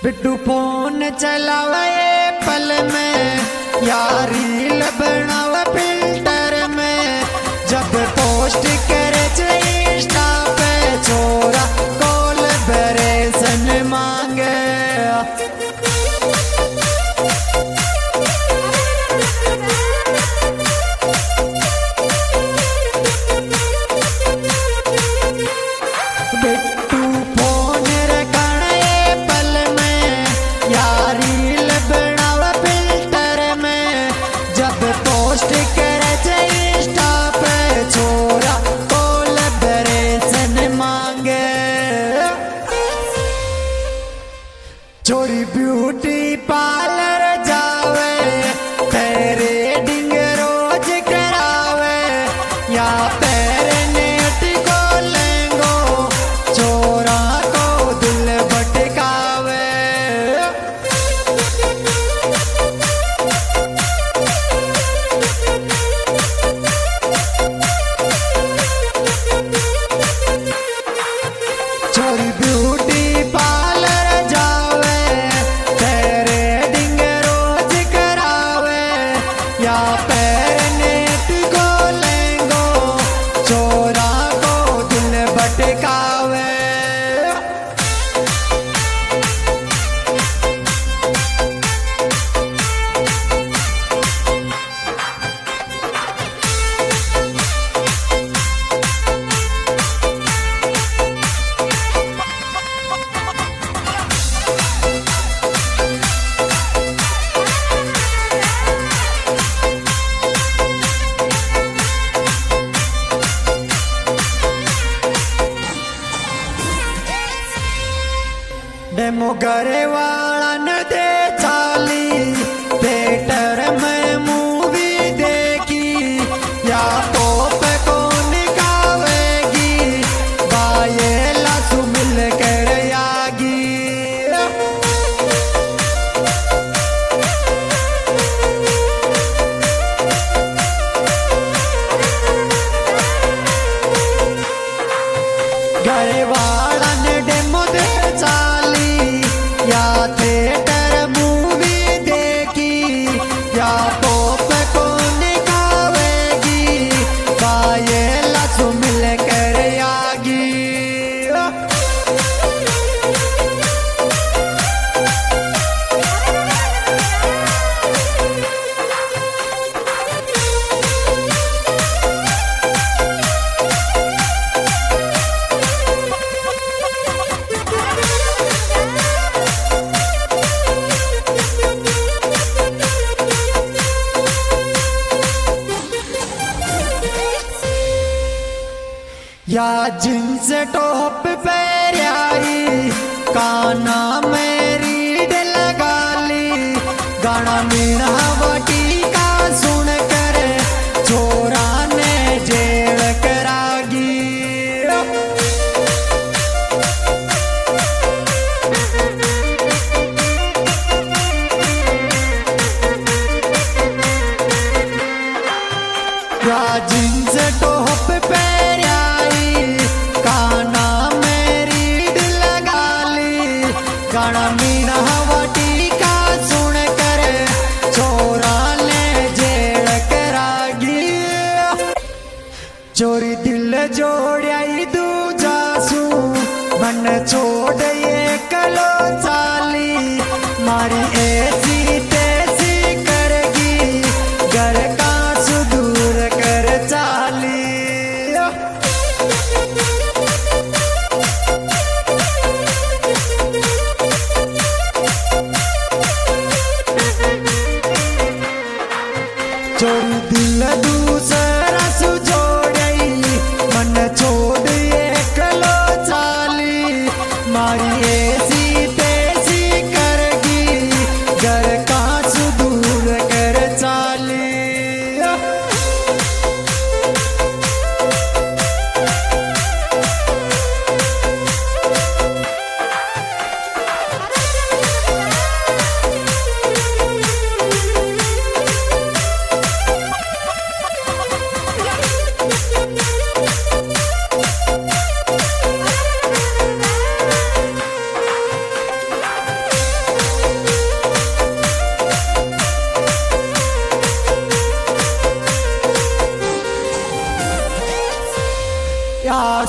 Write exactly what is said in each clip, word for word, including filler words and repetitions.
Bittu phone चलावे पल में यारी बनावे फिल्टर में जब पोस्ट करे इंस्टा पे छोरा कोलैबोरेशन मांगे। बिट्टू फोन रखने पल में यारी बनावे फिल्टर में जब पोस्ट करे इंस्टा पे छोरा कोलैबोरेशन मांगे। छोरी ब्यूटी पार्लर जावे थ्रेडिंग रोज करावे या पैर नेट को लेंगो छोरा को दिल भटकावे। छोरी ब्यूटी पार्लर जावे थ्रेडिंग रोज करावे या पैर नेट को लेंगो छोरा को दिल भटकावे। डेमो घरे वाला न दे चाली थिएटर में मूवी देखी या पॉप को निकावेगी बायेला सु मिल कर आगी। घरे वाला ने डेमो दे चाली या थिएटर मूवी देखी या पॉप को निकावेगी बायेला सु मिल कर आगी। या जींस टॉप पहराई काना में रीड लगा ली गाना मीणावटी का सुन कर छोरा ने जेल करागी। या जींस टॉप पहराई काना में रीड लगा ली गाना मीणावटी का सुन कर छोरा ने जेल करागी। चोरी दिल जोड़ाई दूजा सू मन छोड़ ये कलो चाली मारी ऐसी तैसी करगी घर का सुदूर कर चाली।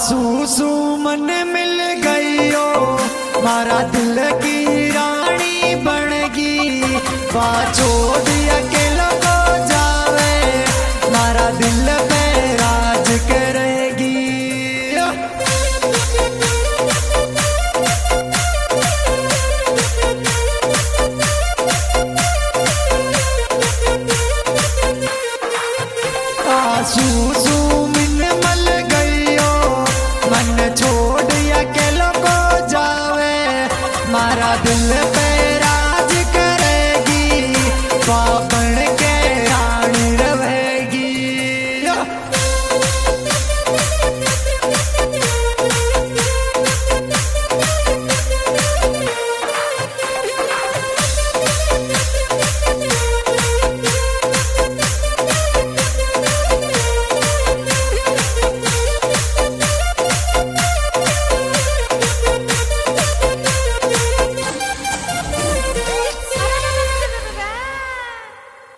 आंसू मन मिल गईयो मारा दिल की रानी बनगी छोड़ अकेलो को जावे मारा दिल पे राज करेगी। आंसू मन मल गईयो मन छोड़ अकेलो को जावे मारा दिल पे